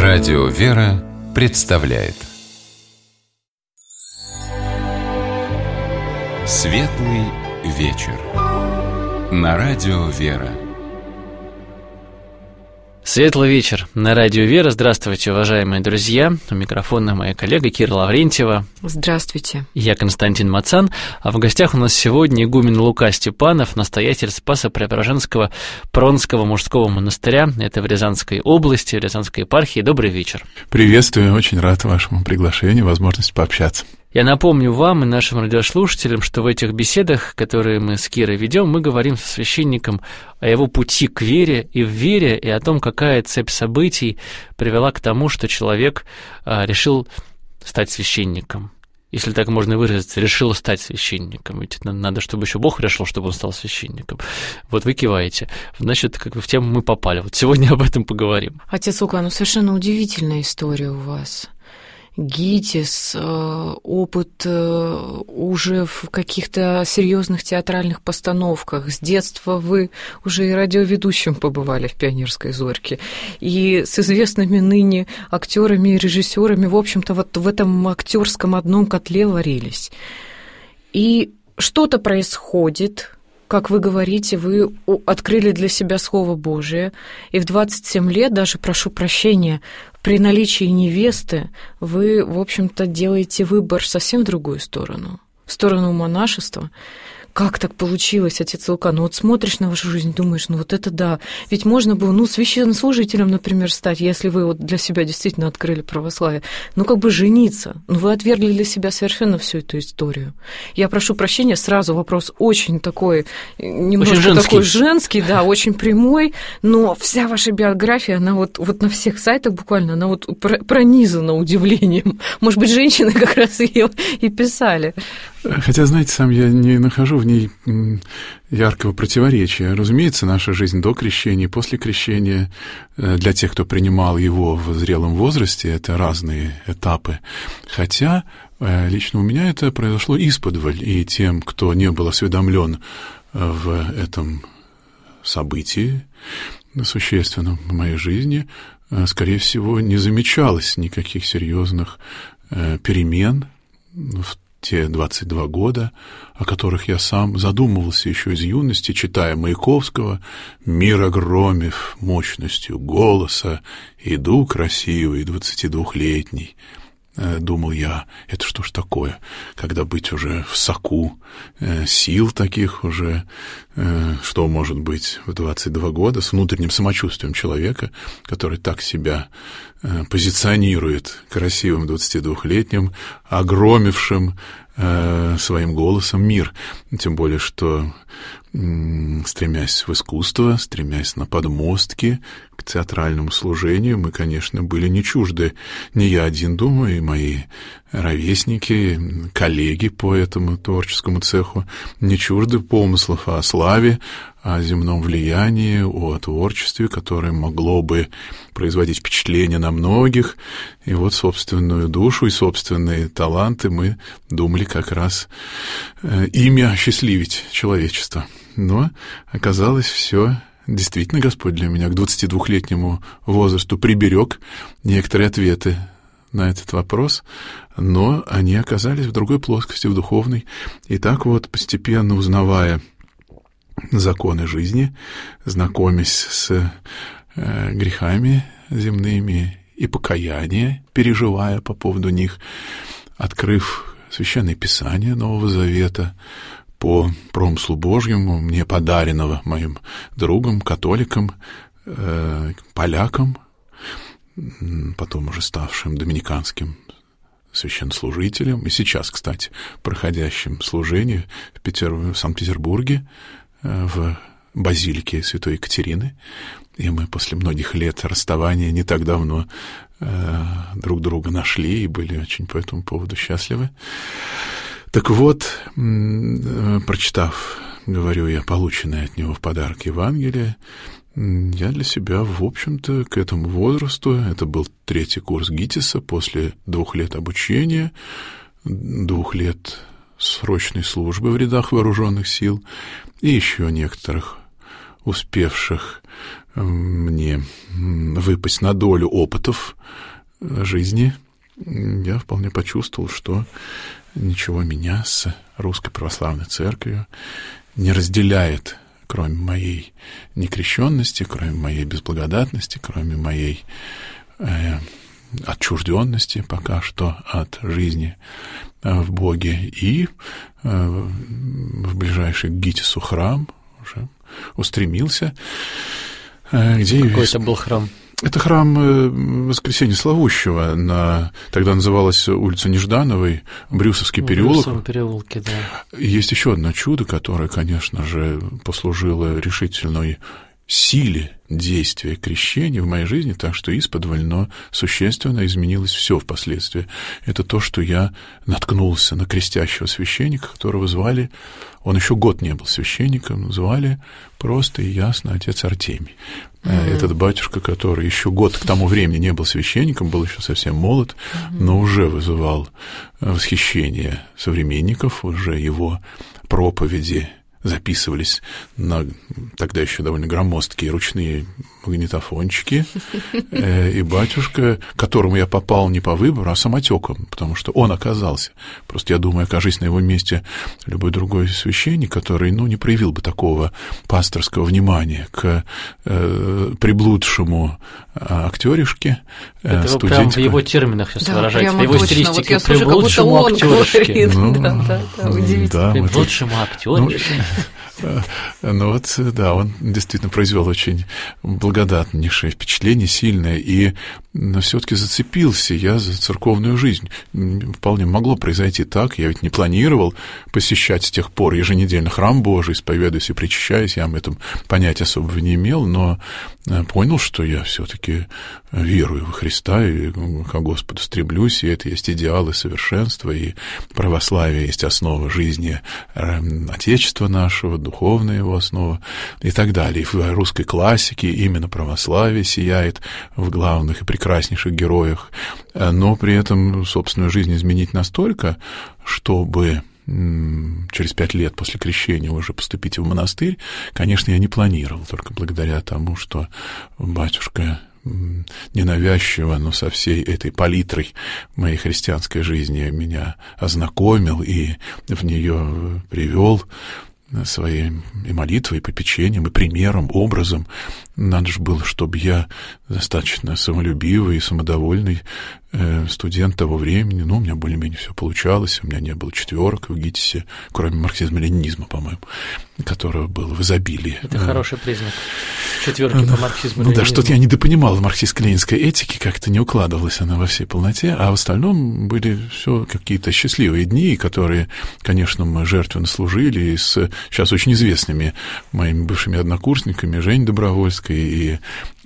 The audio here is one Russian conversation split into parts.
Радио «Вера» представляет Светлый вечер на Радио «Вера». Светлый вечер на Радио «Вера». Здравствуйте, уважаемые друзья. У микрофона моя коллега Кира Лаврентьева. Здравствуйте. Я Константин Мацан. А в гостях у нас сегодня игумен Лука Степанов, настоятель Спасо-Преображенского Пронского мужского монастыря. Это в Рязанской области, в Рязанской епархии. Добрый вечер. Приветствую, очень рад вашему приглашению, возможности пообщаться. Я напомню вам и нашим радиослушателям, что в этих беседах, которые мы с Кирой ведем, мы говорим со священником о его пути к вере и в вере, и о том, какая цепь событий привела к тому, что человек решил стать священником. Если так можно выразиться, решил стать священником. Ведь надо, чтобы еще Бог решил, чтобы он стал священником. Вот вы киваете. Значит, как бы в тему мы попали. Вот сегодня об этом поговорим. Отец Лука, совершенно удивительная история у вас. ГИТИС, опыт уже в каких-то серьезных театральных постановках. С детства вы уже и радиоведущим побывали в «Пионерской зорьке». И с известными ныне актерами и режиссерами, в общем-то, вот в этом актерском одном котле варились. И что-то происходит. Как вы говорите, вы открыли для себя Слово Божие, и в 27 лет, даже, прошу прощения, при наличии невесты, вы, в общем-то, делаете выбор совсем в другую сторону, в сторону монашества. Как так получилось, отец Лука? Вот смотришь на вашу жизнь, думаешь, вот это да. Ведь можно было, священнослужителем, например, стать, если вы вот для себя действительно открыли православие. Жениться. Вы отвергли для себя совершенно всю эту историю. Я прошу прощения, сразу вопрос очень такой, немножко такой женский, да, очень прямой, но вся ваша биография, она вот на всех сайтах буквально, она вот пронизана удивлением. Может быть, женщины как раз ее и писали. Хотя, знаете, сам я не нахожу в ней яркого противоречия. Разумеется, наша жизнь до крещения и после крещения для тех, кто принимал его в зрелом возрасте, это разные этапы. Хотя лично у меня это произошло исподволь, и тем, кто не был осведомлен в этом событии существенном в моей жизни, скорее всего, не замечалось никаких серьезных перемен в те 22 года, о которых я сам задумывался еще из юности, читая Маяковского: «Мир огромив мощностью голоса, иду красивый 22-летний». Думал я, это что ж такое, когда быть уже в соку сил таких уже, что может быть в 22 года с внутренним самочувствием человека, который так себя позиционирует красивым 22-летним, огромившим своим голосом мир. Тем более, что, стремясь в искусство, стремясь на подмостки к театральному служению, мы, конечно, были не чужды, не я один, думаю, и мои ровесники, коллеги по этому творческому цеху, не чужды помыслов о славе, о земном влиянии, о творчестве, которое могло бы производить впечатление на многих. И вот собственную душу и собственные таланты мы думали как раз ими осчастливить человечество. Но оказалось, все действительно Господь для меня к 22-летнему возрасту приберег некоторые ответы на этот вопрос, но они оказались в другой плоскости, в духовной. И так вот, постепенно узнавая законы жизни, знакомясь с грехами земными и покаяние, переживая по поводу них, открыв Священное Писание Нового Завета по промыслу Божьему, мне подаренного моим другом, католиком, поляком, потом уже ставшим доминиканским священнослужителем, и сейчас, кстати, проходящим служение в Санкт-Петербурге, в базилике Святой Екатерины. И мы после многих лет расставания не так давно друг друга нашли и были очень по этому поводу счастливы. Так вот, прочитав, говорю я, полученное от него в подарок Евангелие, я для себя, в общем-то, к этому возрасту, это был 3-й курс ГИТИСа, после 2 лет обучения, 2 лет срочной службы в рядах вооруженных сил и еще некоторых успевших мне выпасть на долю опытов жизни, я вполне почувствовал, что ничего меня с Русской Православной Церковью не разделяет, кроме моей некрещенности, кроме моей безблагодатности, кроме моей отчужденности пока что от жизни в Боге. И в ближайший к ГИТИСу храм уже устремился. Какой это был храм? Это храм Воскресения Славущего, тогда называлась улица Неждановой, Брюсовский переулок. В Брюсовом переулке, да. Есть еще одно чудо, которое, конечно же, послужило решительной силе действия крещения в моей жизни, так что исподволь, но существенно изменилось все впоследствии. Это то, что я наткнулся на крестящего священника, которого звали, он еще год не был священником, звали просто и ясно отец Артемий. Этот батюшка, который еще год к тому времени не был священником, был еще совсем молод, но уже вызывал восхищение современников, уже его проповеди записывались на тогда еще довольно громоздкие ручные магнитофончики, и батюшка, к которому я попал не по выбору, а самотеком, потому что он оказался. Просто я думаю, окажись на его месте любой другой священник, который, не проявил бы такого пасторского внимания к приблудшему актеришке. Это вы прям в его терминах сейчас выражаете, в его точно. стилистике, вот приблудшему актеришке. Удивительно. Приблудшему актеришке. Он действительно произвел очень благодатнейшее впечатление, сильное, и все-таки зацепился я за церковную жизнь. Вполне могло произойти так, я ведь не планировал посещать с тех пор еженедельно храм Божий, исповедуюсь и причащаюсь, я об этом понятия особого не имел, но понял, что я все-таки верую во Христа и к Господу стремлюсь, и это есть идеалы совершенства, и православие есть основа жизни Отечества нашего, духовная его основа и так далее. И в русской классике именно православие сияет в главных и прекраснейших героях, но при этом собственную жизнь изменить настолько, чтобы через 5 лет после крещения уже поступить в монастырь, конечно, я не планировал, только благодаря тому, что батюшка ненавязчиво, но со всей этой палитрой моей христианской жизни меня ознакомил и в нее привел своей и молитвой, и попечением, и примером, образом. Надо же было, чтобы я достаточно самолюбивый и самодовольный студент того времени, у меня более-менее все получалось, у меня не было 4 в ГИТИСе, кроме марксизма-ленинизма, по-моему, которого было в изобилии. Это хороший признак. 4 по марксизму-ленинизму. Да, что-то я недопонимал в марксистско-ленинской этике, как-то не укладывалась она во всей полноте, а в остальном были все какие-то счастливые дни, которые, конечно, мы жертвенно служили с сейчас очень известными моими бывшими однокурсниками Женей Добровольской и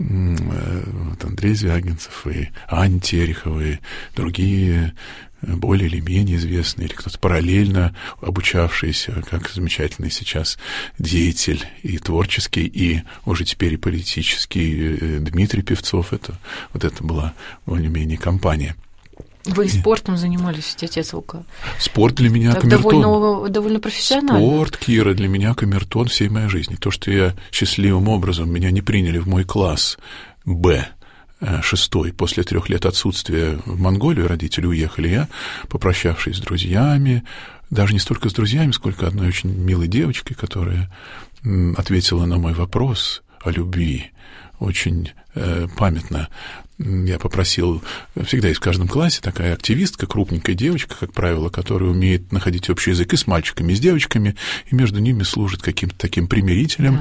Андрей Звягинцев, и Аня Терехова, и другие более или менее известные, или кто-то параллельно обучавшийся, как замечательный сейчас деятель и творческий, и уже теперь и политический Дмитрий Певцов. Это была более-менее компания. Вы спортом занимались, отец Лука? Спорт для меня камертон. Довольно профессионально. Спорт, Кира, для меня камертон всей моей жизни. То, что я счастливым образом, меня не приняли в мой класс Б, 6 после 3 лет отсутствия в Монголию, родители уехали, я, попрощавшись с друзьями, даже не столько с друзьями, сколько одной очень милой девочкой, которая ответила на мой вопрос о любви, очень памятно. Я попросил, всегда есть в каждом классе такая активистка, крупненькая девочка, как правило, которая умеет находить общий язык и с мальчиками, и с девочками, и между ними служит каким-то таким примирителем,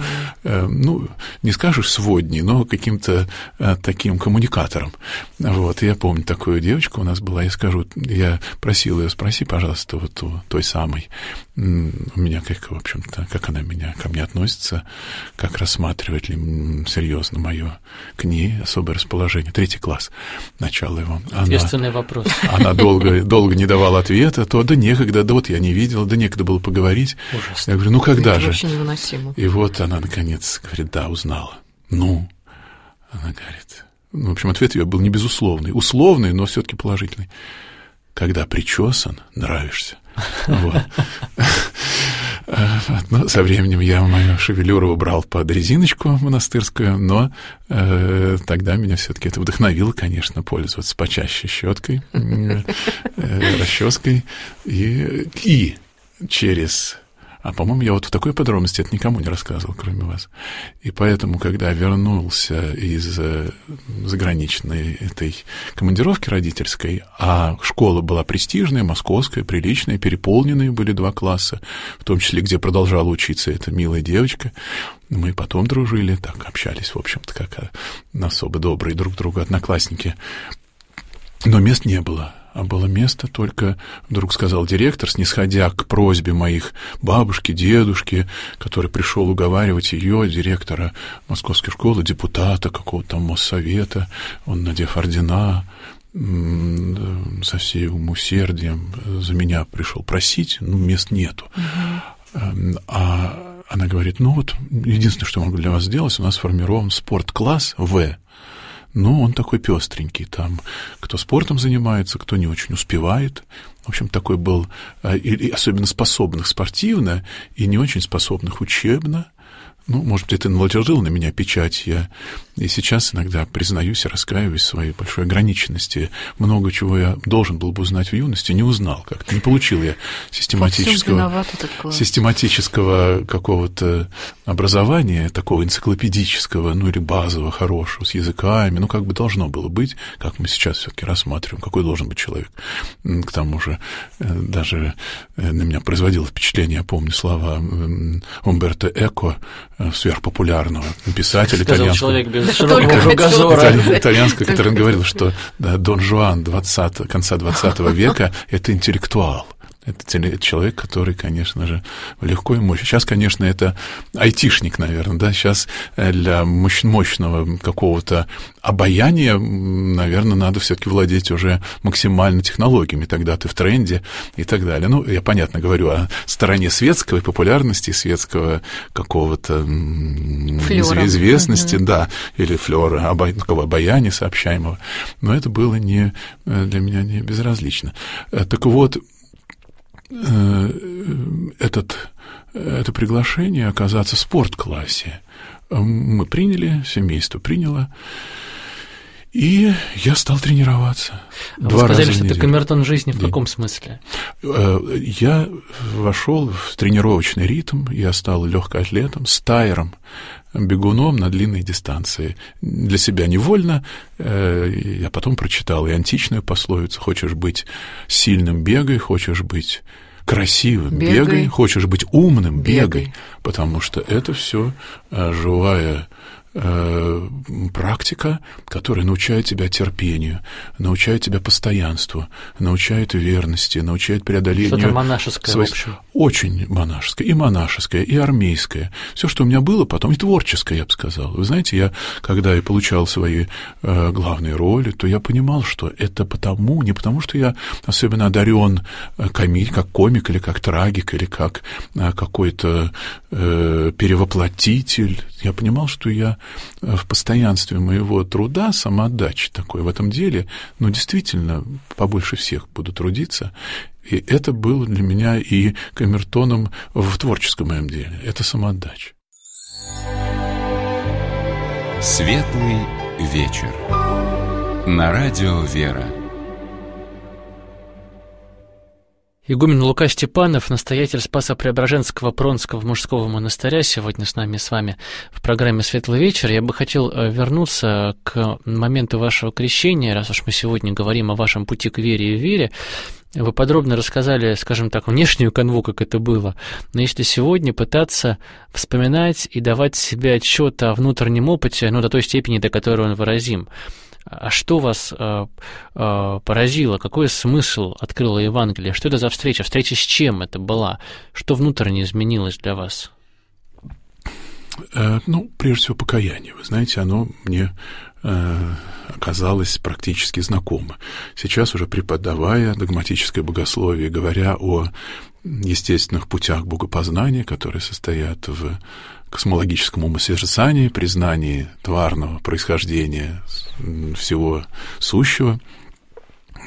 не скажешь сводней, но каким-то таким коммуникатором. И я помню, такую девочку у нас была, я просил ее, спроси, пожалуйста, вот у той самой, у меня, как она ко мне относится, как рассматривает ли серьезно мое к ней особое расположение. 3 класс, начало его. Ответственный вопрос. Она долго не давала ответа, да некогда, я не видела, некогда было поговорить. Ужасно. Я говорю, когда это же? Вообще невыносимо. И она, наконец, говорит, да, узнала. Она говорит, в общем, ответ ее был не безусловный, условный, но все-таки положительный. Когда причесан, нравишься. Но со временем я мою шевелюру убрал под резиночку монастырскую, но тогда меня все-таки это вдохновило, конечно, пользоваться почаще щеткой, расческой и через... А, по-моему, я вот в такой подробности это никому не рассказывал, кроме вас. И поэтому, когда вернулся из заграничной этой командировки родительской, а школа была престижная, московская, приличная, переполненные были 2 класса, в том числе, где продолжала учиться эта милая девочка, мы потом дружили, так общались, в общем-то, как особо добрые друг другу одноклассники. Но мест не было. А было место только, вдруг сказал директор, снисходя к просьбе моих бабушки, дедушки, который пришел уговаривать ее, директора московской школы, депутата какого-то там Моссовета, он, надев ордена, со всем усердием за меня пришел просить, мест нету. А она говорит, вот, единственное, что могу для вас сделать, у нас сформирован спорткласс В. Но он такой пестренький, там кто спортом занимается, кто не очень успевает. В общем, такой был, и особенно способных спортивно, и не очень способных учебно. Может быть, это наложило на меня печать. Я и сейчас иногда признаюсь и раскаиваюсь в своей большой ограниченности. Много чего я должен был бы узнать в юности, не узнал как-то. Не получил я систематического какого-то образования, такого энциклопедического, или базового, хорошего, с языками. Как бы должно было быть, как мы сейчас все-таки рассматриваем, какой должен быть человек. К тому же даже на меня производило впечатление, я помню слова Умберто Эко, сверхпопулярного писателя итальянского. Человек без широкого кругозора. Итальянского, который говорил, что Дон Жуан конца 20 века — это интеллектуал. Это человек, который, конечно же, легко и мощно. Сейчас, конечно, это айтишник, наверное, да, сейчас для мощного какого-то обаяния, наверное, надо все-таки владеть уже максимально технологиями, тогда ты в тренде и так далее. Я, понятно, говорю о стороне светской популярности, светского какого-то известности, да, или флёра, такого обаяния сообщаемого, но это было для меня не безразлично. Так вот, это приглашение оказаться в спортклассе мы приняли, семейство приняло, и я стал тренироваться. Вы сказали, что это камертон жизни в каком смысле? Я вошел в тренировочный ритм, я стал легкоатлетом, стайером, бегуном на длинной дистанции. Для себя невольно. Я потом прочитал и античную пословицу: хочешь быть сильным — бегай, хочешь быть красивым — бегай, хочешь быть умным — бегай. Потому что это все живая практика, которая научает тебя терпению, научает тебя постоянству, научает верности, научает преодолению. Что-то монашеское, в общем. Очень монашеское, и армейское. Все, что у меня было потом, и творческое, я бы сказал. Вы знаете, когда я получал свои главные роли, то я понимал, что это не потому, что я особенно одарен как комик, или как трагик, или как какой-то перевоплотитель. Я понимал, что я в постоянстве моего труда, самоотдачи такой в этом деле, действительно, побольше всех буду трудиться. И это было для меня и камертоном в творческом моем деле. Это самоотдача. Светлый вечер. На радио «Вера». Игумен Лука Степанов, настоятель Спасо-Преображенского Пронского мужского монастыря, сегодня с нами в программе «Светлый вечер». Я бы хотел вернуться к моменту вашего крещения, раз уж мы сегодня говорим о вашем пути к вере и вере. Вы подробно рассказали, скажем так, внешнюю канву, как это было. Но если сегодня пытаться вспоминать и давать себе отчет о внутреннем опыте, до той степени, до которой он выразим, а что вас поразило? Какой смысл открыло Евангелие? Что это за встреча? Встреча с чем это была? Что внутренне изменилось для вас? Прежде всего, покаяние. Вы знаете, оно мне оказалось практически знакомо. Сейчас уже преподавая догматическое богословие, говоря о естественных путях богопознания, которые состоят в космологическом умосозерцании, признании тварного происхождения всего сущего,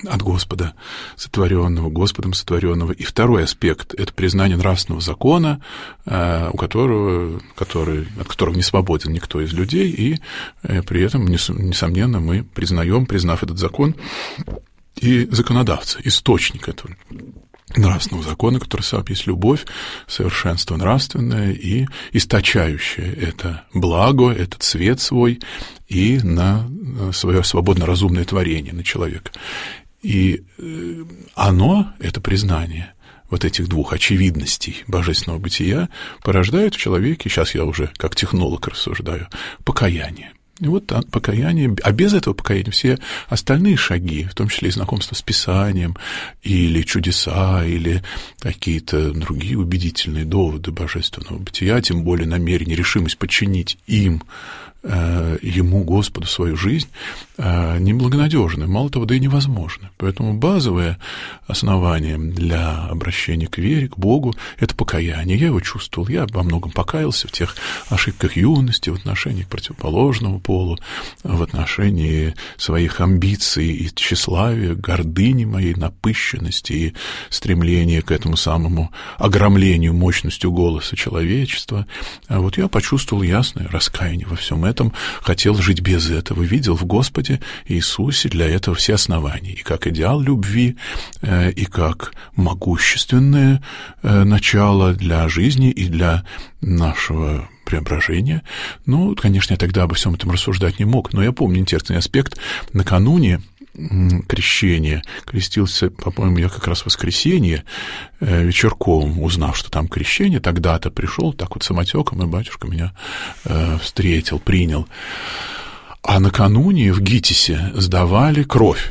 от Господа сотворенного, Господом сотворенного. И второй аспект — это признание нравственного закона, от которого не свободен никто из людей, и при этом, несомненно, мы признав этот закон, и законодавца, источник этого нравственного закона, который сам есть любовь, совершенство нравственное и источающее это благо, этот свет свой и на свое свободно-разумное творение, на человека. И это признание вот этих двух очевидностей божественного бытия порождает в человеке, сейчас я уже как технолог рассуждаю, покаяние. И вот покаяние, а без этого покаяния все остальные шаги, в том числе и знакомство с Писанием, или чудеса, или какие-то другие убедительные доводы божественного бытия, тем более намерение, решимость подчинить Ему, Господу, свою жизнь, неблагонадежны, мало того, да и невозможны. Поэтому базовое основание для обращения к вере, к Богу — это покаяние. Я его чувствовал, я во многом покаялся в тех ошибках юности, в отношении к противоположному полу, в отношении своих амбиций и тщеславия, гордыни моей, напыщенности и стремления к этому самому огромлению мощностью голоса человечества. А вот я почувствовал ясное раскаяние во всем этом, хотел жить без этого, видел в Господе Иисусе для этого все основания, и как идеал любви, и как могущественное начало для жизни и для нашего преображения. Ну, конечно, я тогда обо всем этом рассуждать не мог, но я помню интересный аспект. Накануне крещения крестился, по-моему, я как раз в воскресенье вечерком, узнав, что там крещение, тогда-то пришел так вот самотеком, и батюшка меня встретил, принял. А накануне в ГИТИСе сдавали кровь,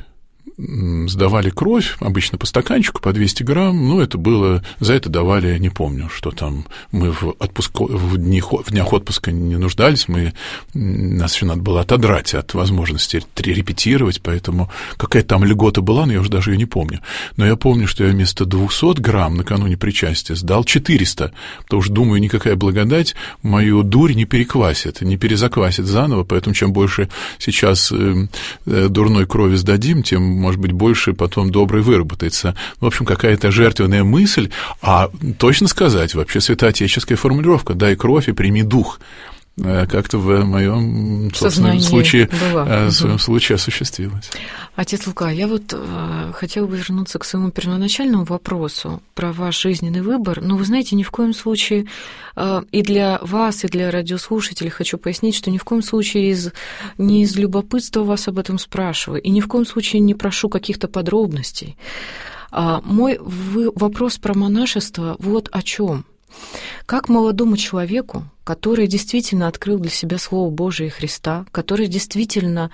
обычно по стаканчику, по 200 грамм, это было, за это давали, не помню, что там, мы в днях отпуска не нуждались, нас еще надо было отодрать от возможности репетировать, поэтому какая-то там льгота была, но я уже даже ее не помню. Но я помню, что я вместо 200 грамм накануне причастия сдал 400, потому что, думаю, никакая благодать мою дурь не переквасит, не перезаквасит заново, поэтому чем больше сейчас дурной крови сдадим, тем, может быть, больше потом доброй выработается. В общем, какая-то жертвенная мысль, а точно сказать, вообще святоотеческая формулировка: «Дай кровь и прими дух». Как-то в моем собственном случае, осуществилось. Отец Лука, я вот хотела бы вернуться к своему первоначальному вопросу про ваш жизненный выбор. Но вы знаете, ни в коем случае и для вас, и для радиослушателей хочу пояснить, что ни в коем случае не из любопытства вас об этом спрашиваю, и ни в коем случае не прошу каких-то подробностей. Мой вопрос про монашество вот о чем. Как молодому человеку, который действительно открыл для себя Слово Божие и Христа, который действительно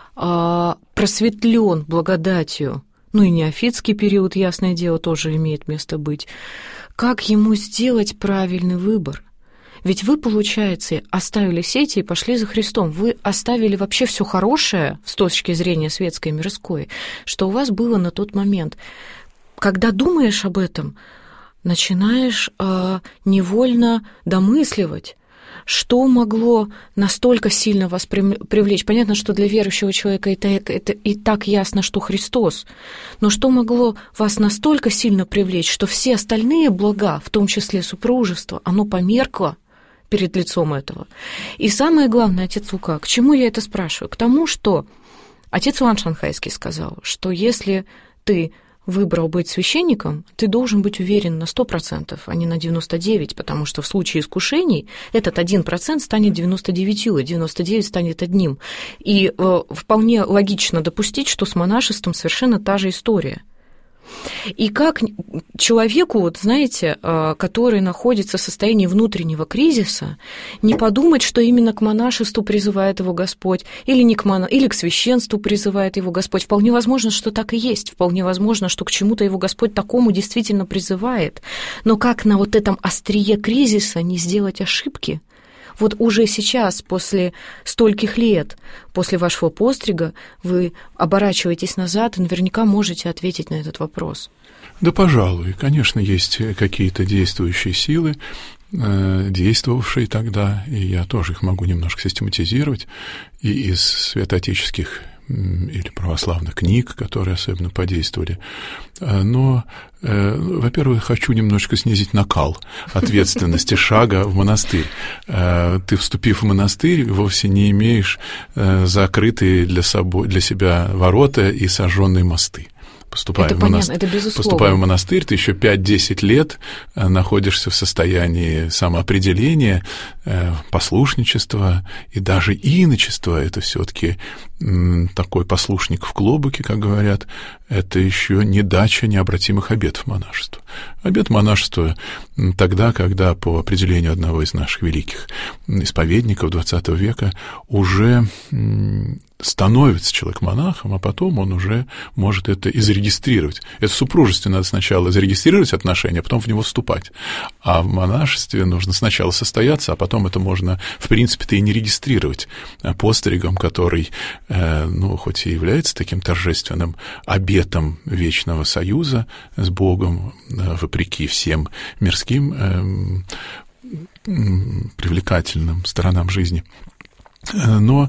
просветлен благодатью, и неофитский период, ясное дело, тоже имеет место быть, как ему сделать правильный выбор? Ведь вы, получается, оставили сети и пошли за Христом. Вы оставили вообще все хорошее с точки зрения светской и мирской, что у вас было на тот момент. Когда думаешь об этом, начинаешь невольно домысливать, что могло настолько сильно вас привлечь. Понятно, что для верующего человека это и так ясно, что Христос, но что могло вас настолько сильно привлечь, что все остальные блага, в том числе супружество, оно померкло перед лицом этого. И самое главное, отец Лука, к чему я это спрашиваю? К тому, что отец Иоанн Шанхайский сказал, что если ты выбрал быть священником, ты должен быть уверен на 100%, а не на 99%, потому что в случае искушений этот 1% станет 99, и 99 станет одним. И вполне логично допустить, что с монашеством совершенно та же история. И как человеку, знаете, который находится в состоянии внутреннего кризиса, не подумать, что именно к монашеству призывает его Господь, или к священству призывает его Господь. Вполне возможно, что так и есть. Вполне возможно, что к чему-то его Господь такому действительно призывает. Но как на вот этом острие кризиса не сделать ошибки? Вот уже сейчас, после стольких лет, после вашего пострига, вы оборачиваетесь назад и наверняка можете ответить на этот вопрос. Да, пожалуй. Конечно, есть какие-то действующие силы, действовавшие тогда, и я тоже их могу немножко систематизировать, и из святоотеческих или православных книг, которые особенно подействовали. Но, во-первых, хочу немножко снизить накал ответственности шага в монастырь. Ты, вступив в монастырь, вовсе не имеешь закрытые для себя ворота и сожженные мосты. Поступая в монастырь, ты еще 5-10 лет находишься в состоянии самоопределения, послушничества и даже иночества. Это все-таки такой послушник в клобуке, как говорят, это еще не дача необратимых обетов монашества. Обет монашества тогда, когда по определению одного из наших великих исповедников XX века уже становится человек монахом, а потом он уже может это и зарегистрировать. Это в супружестве надо сначала зарегистрировать отношения, а потом в него вступать. А в монашестве нужно сначала состояться, а потом это можно, в принципе-то, и не регистрировать постригом, который, хоть и является таким торжественным обетом вечного союза с Богом, вопреки всем мирским привлекательным сторонам жизни. Но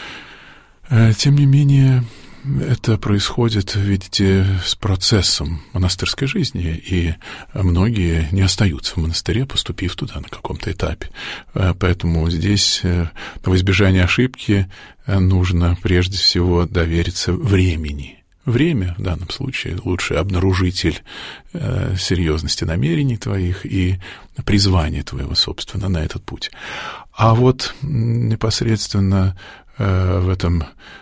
тем не менее, это происходит, видите, с процессом монастырской жизни, и многие не остаются в монастыре, поступив туда на каком-то этапе. Поэтому здесь, во избежание ошибки, нужно прежде всего довериться времени. Время, в данном случае, лучший обнаружитель серьезности намерений твоих и призвания твоего, собственно, на этот путь. А вот непосредственно в этом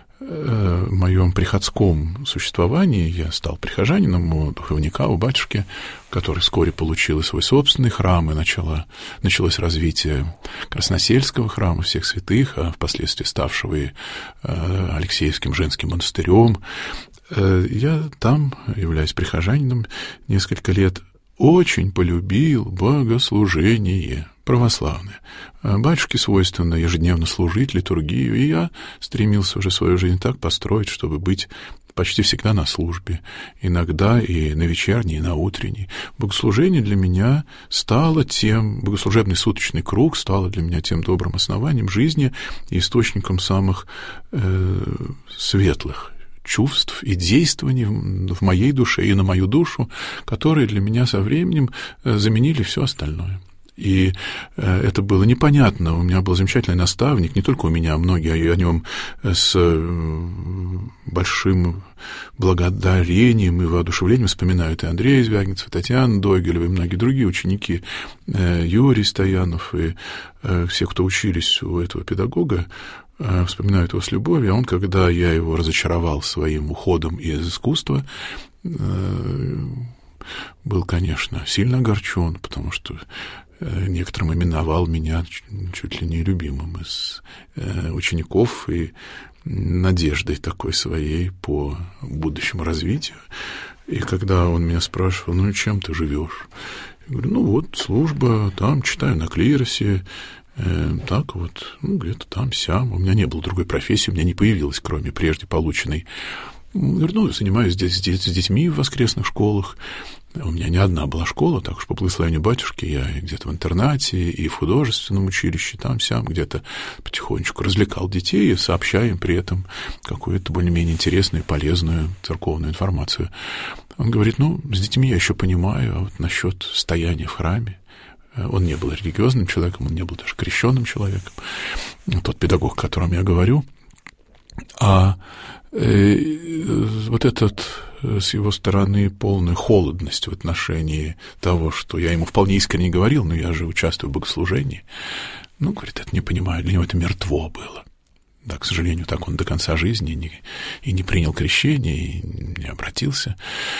моем приходском существовании я стал прихожанином у духовника, у батюшки, который вскоре получил и свой собственный храм, и началось развитие Красносельского храма всех святых, а впоследствии ставшего и Алексеевским женским монастырем. Я там, являясь прихожанином несколько лет, очень полюбил богослужение православное. Батюшке свойственно ежедневно служить литургию, и я стремился уже свою жизнь так построить, чтобы быть почти всегда на службе, иногда и на вечерней, и на утренней. Богослужение для меня стало богослужебный суточный круг стало для меня тем добрым основанием жизни и источником самых светлых чувств и действований в моей душе и на мою душу, которые для меня со временем заменили все остальное. И это было непонятно. У меня был замечательный наставник, не только у меня, а многие о нем с большим благодарением и воодушевлением вспоминают и Андрей Звягинцев, и Татьяна Дойгелева, и многие другие ученики, Юрий Стоянов, и все, кто учились у этого педагога, вспоминают его с любовью. А он, когда я его разочаровал своим уходом из искусства, был, конечно, сильно огорчен, потому что некоторым именовал меня чуть ли не любимым из учеников и надеждой такой своей по будущему развитию. И когда он меня спрашивал, чем ты живешь? Я говорю, служба, там читаю на клиросе, так вот, где-то там, сям. У меня не было другой профессии, у меня не появилось, кроме прежде полученной. Я говорю, занимаюсь здесь с детьми в воскресных школах. У меня не одна была школа, так уж по благословению батюшки я и где-то в интернате, и в художественном училище, там-сям, где-то потихонечку развлекал детей, сообщая им при этом какую-то более-менее интересную и полезную церковную информацию. Он говорит, с детьми я еще понимаю, а вот насчет стояния в храме. Он не был религиозным человеком, он не был даже крещенным человеком, тот педагог, о котором я говорю. А вот этот с его стороны полная холодность в отношении того, что я ему вполне искренне говорил, но я же участвую в богослужении. Говорит, это не понимаю, для него это мертво было. Да, к сожалению, так он до конца жизни и не принял крещение, и не обратился.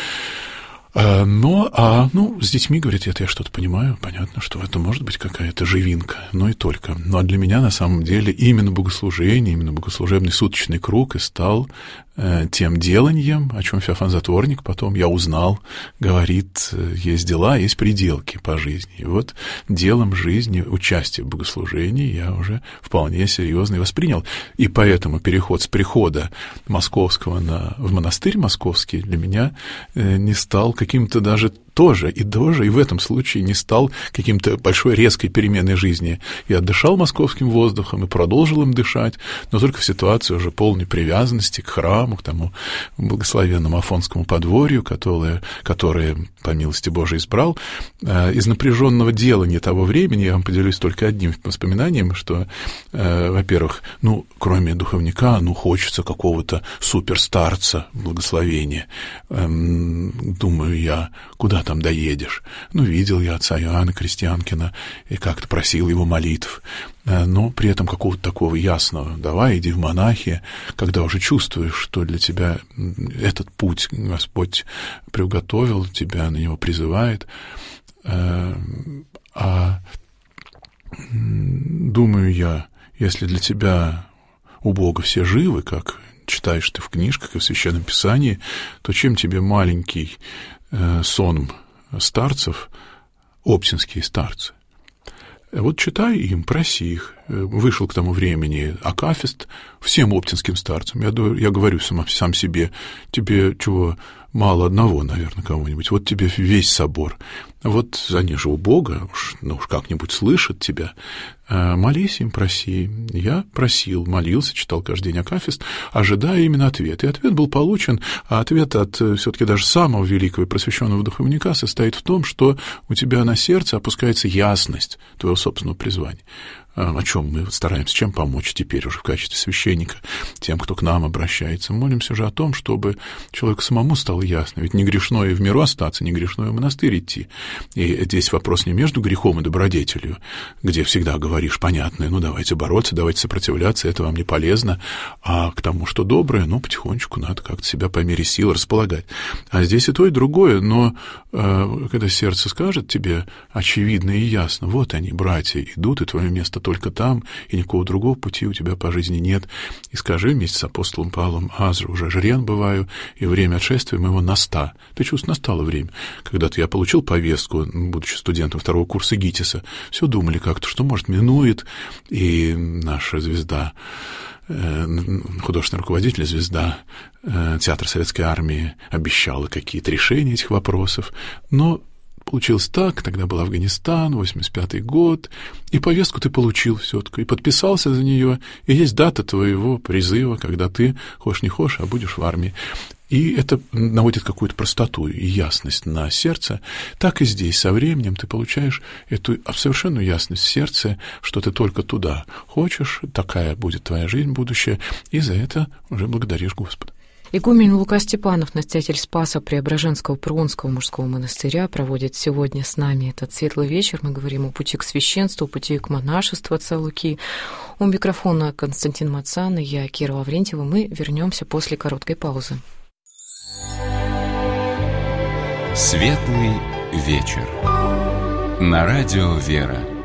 С детьми, говорит, это я что-то понимаю, понятно, что это может быть какая-то живинка, но и только. Но для меня, на самом деле, именно богослужение, именно богослужебный суточный круг и стал тем деланьем, о чем Феофан Затворник потом, я узнал, говорит, есть дела, есть пределки по жизни. И вот делом жизни, участие в богослужении я уже вполне серьезно воспринял. И поэтому переход с прихода московского в монастырь московский для меня не стал каким-то даже тоже и в этом случае не стал каким-то большой резкой переменной жизни. Я дышал московским воздухом и продолжил им дышать, но только в ситуации уже полной привязанности к храму, к тому благословенному Афонскому подворью, которое, по милости Божией, избрал. Из напряженного делания того времени я вам поделюсь только одним воспоминанием, что, во-первых, кроме духовника, хочется какого-то суперстарца, благословения. Думаю я, куда там доедешь? Видел я отца Иоанна Крестьянкина и как-то просил его молитв. Но при этом какого-то такого ясного: давай, иди в монахи, когда уже чувствуешь, что для тебя этот путь Господь приуготовил, тебя на него призывает. Думаю я, если для тебя у Бога все живы, как читаешь ты в книжках и в Священном Писании, то чем тебе маленький сон старцев, оптинские старцы? Вот читай им, проси их. Вышел к тому времени акафист всем оптинским старцам. Я говорю сам себе: тебе чего, мало одного, наверное, кого-нибудь. Вот тебе весь собор. Вот они же у Бога, уж как-нибудь слышат тебя. Молись им, проси. Я просил, молился, читал каждый день акафист, ожидая именно ответ. И ответ был получен, а ответ от все-таки даже самого великого и просвещенного духовника состоит в том, что у тебя на сердце опускается ясность твоего собственного призвания. О чем мы стараемся, чем помочь теперь уже в качестве священника тем, кто к нам обращается. Мы молимся же о том, чтобы человеку самому стало ясно. Ведь не грешно и в миру остаться, не грешно и в монастырь идти. И здесь вопрос не между грехом и добродетелью, где всегда говоришь понятное: давайте бороться, давайте сопротивляться, это вам не полезно, а к тому, что доброе, потихонечку надо как-то себя по мере сил располагать. А здесь и то, и другое, но когда сердце скажет тебе очевидно и ясно: вот они, братья, идут, и твое место только там, и никакого другого пути у тебя по жизни нет. И скажи вместе с апостолом Павлом: уже жрен бываю, и время отшествия моего наста. Ты чувствуешь, настало время. Когда-то я получил повестку, будучи студентом второго курса ГИТИСа, все думали как-то, что, может, минует, и наша звезда, художественный руководитель, звезда театра Советской Армии, обещала какие-то решения этих вопросов, но получилось так, тогда был Афганистан, 85-й год, и повестку ты получил все-таки, и подписался за нее, и есть дата твоего призыва, когда ты, хочешь не хочешь, а будешь в армии. И это наводит какую-то простоту и ясность на сердце. Так и здесь со временем ты получаешь эту совершенную ясность в сердце, что ты только туда хочешь, такая будет твоя жизнь будущая, и за это уже благодаришь Господа. Игумен Лука Степанов, настоятель Спаса Преображенского Пронского мужского монастыря, проводит сегодня с нами этот светлый вечер. Мы говорим о пути к священству, пути к монашеству отца Луки. У микрофона Константин Мацан и я, Кира Лаврентьева. Мы вернемся после короткой паузы. Светлый вечер. На радио «Вера».